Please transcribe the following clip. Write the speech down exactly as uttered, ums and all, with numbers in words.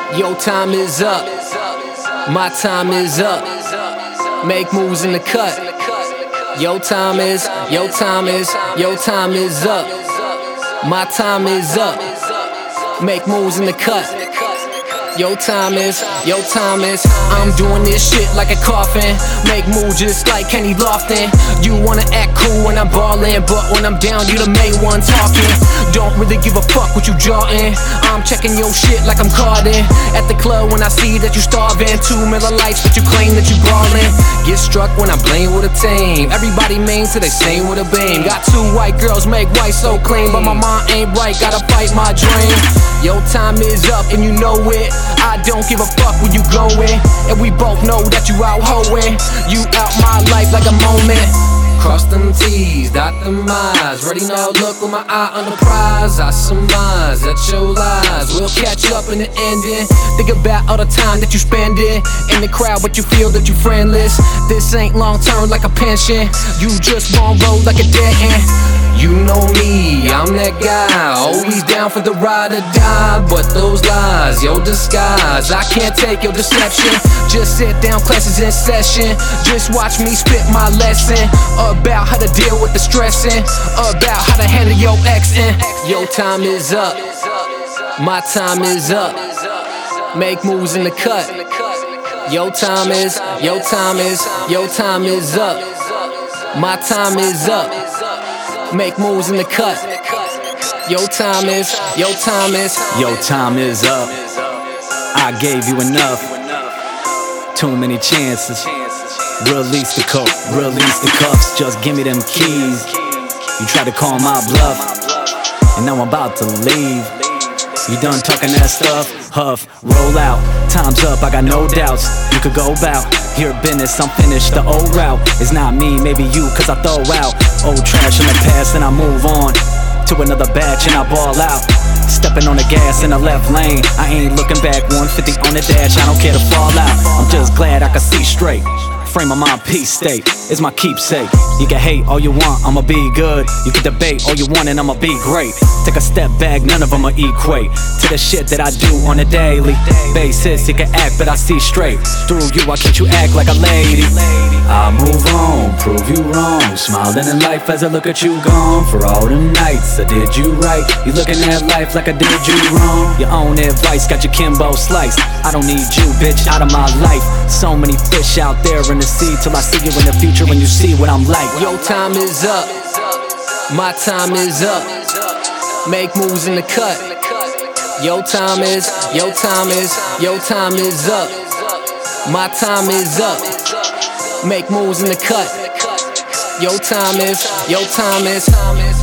Your time is up. My time is up. Make moves in the cut. Your time is, your time is, your time is up. My time is up. Make moves in the cut. Your time is, your time is. I'm doing this shit like a coffin. Make moves just like Kenny Lofton. You wanna act cool when I'm ballin', but when I'm down, you the main one talking. Don't really give a fuck what you jawin'. I'm checking your shit like I'm Cardin. At the club when I see that you starving. Two Miller Lights, but you claim that you ballin'. Get struck when I blame with a team. Everybody main till they sing with a beam. Got two white girls make white so clean, but my mind ain't right, gotta fight my dream. Your time is up and you know it. I don't give a fuck where you going, and we both know that you out hoeing. You out my life like a moment. Cross them T's, dot them I's. Ready now, look with my eye on the prize. I surmise that your lies will catch up in the ending. Think about all the time that you spend it in the crowd, but you feel that you friendless. This ain't long term like a pension. You just won't roll like a dead end. You know me, I'm that guy, always down for the ride or die. But those lies, your disguise, I can't take your deception. Just sit down, classes in session. Just watch me spit my lesson about how to deal with the stressing, about how to handle your exing. Your time is up, my time is up. Make moves in the cut. Your time is, your time is, your time is up. My time is up. Make moves in the cut. Your time is, your time is, your time is up. I gave you enough. Too many chances. Release the coat, release the cuffs. Just give me them keys. You tried to call my bluff, and now I'm about to leave. You done talking that stuff? Huff, roll out. Time's up, I got no doubts. You could go bout your business, I'm finished. The old route is not me, maybe you, cause I throw out old trash in the past and I move on to another batch and I ball out. Stepping on the gas in the left lane, I ain't looking back. One fifty on the dash, I don't care to fall out. I'm just glad I can see straight. Frame of mind, peace state is my keepsake. You can hate all you want, I'ma be good. You can debate all you want and I'ma be great. Take a step back, none of them are equate to the shit that I do on a daily basis. You can act, but I see straight through you, I can't you act like a lady. I move on, prove you wrong. Smiling in life as I look at you gone. For all them nights I did you right, you looking at life like I did you wrong. Your own advice got your Kimbo sliced. I don't need you, bitch, out of my life. So many fish out there in the sea, till I see you in the future when you see what I'm like. Your time is up, my time is up. Make moves in the cut. Your time is, your time is, your time is up. My time is up. Make moves in the cut. Your time is, your time is.